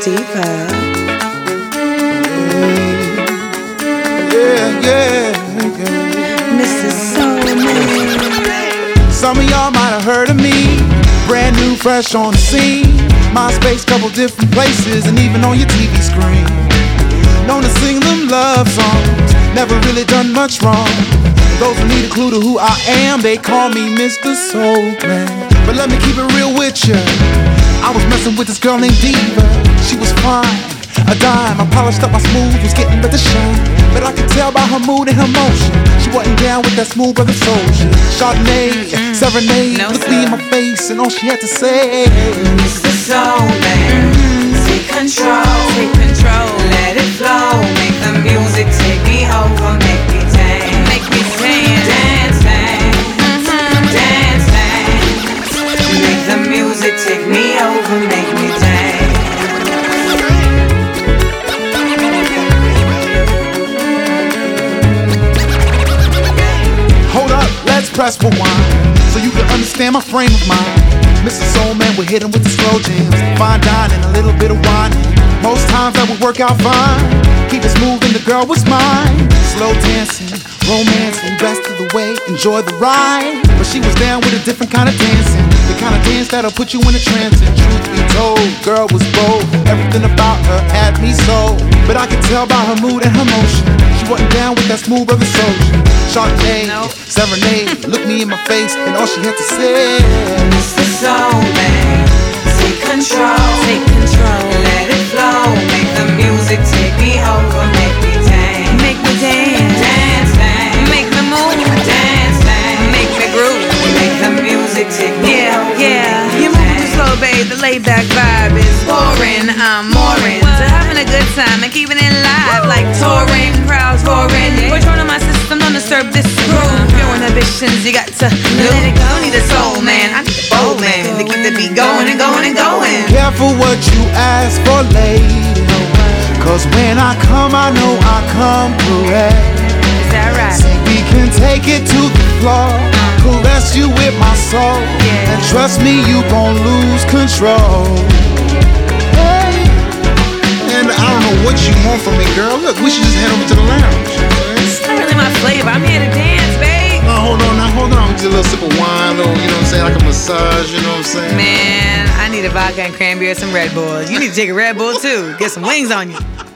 Diva. Yeah. Mrs. Soul Man. Some of y'all might have heard of me. Brand new, fresh on the scene. MySpace, couple different places, and even on your TV screen. Known to sing them love songs, never really done much wrong. Those who need a clue to who I am, they call me Mr. Soul Man. But let me keep it real with ya. I was messing with this girl named Diva. She was fine, a dime. I polished up my smooth, was getting ready to shine. But I could tell by her mood and her motion, she wasn't down with that smooth brother soldier. Chardonnay, serenade, looked me in my face, and all she had to say, Mr. Soul Man, take control, let it flow, make the music take me over, make me dance, dance, make the music take me over, make me dance. Hold up, let's press rewind, so you can understand my frame of mind. Mr. Soul Man would hit him with the slow jams, fine dining, a little bit of whining. Most times that would work out fine. Keep it smooth and the girl was mine. Slow dancing, romancing, rest of the way, enjoy the ride. But she was down with a different kind of dancing, the kind of dance that'll put you in a trance. And truth be told, girl was bold. Everything about her had me sold. But I could tell by her mood and her motion, she wasn't down with that smooth brother soldier. Chardonnay, serenade, looked me in my face, and all she had to say, Mr. Soul Man, take control, let it flow, make the music take me over, make me dance, make me move, make me groove, make the music take me over. You're moving too slow, babe. The laid back vibe is boring. I'm more into having a good time and keeping it live, like touring, crowds roaring. Controlling my system, don't disturb this groove. Your inhibitions, you got to let it go. Need a soul man, I need a bold man to keep the beat going and going and going. careful what you ask for, lady, 'cause when I come, I know I come correct. Is that right? Say we can take it to the floor, caress you with my soul, and trust me, you gon' lose control. Hey. And I don't know what you want from me, girl. Look, we should just head over to the lounge. It's not really my flavor. I'm here to dance, babe. Hold on. Just a little sip of wine, little, you know what I'm saying, like a massage, you know what I'm saying? Man, I need a vodka and cranberry and some Red Bulls. You need to take a Red Bull too. Get some wings on you.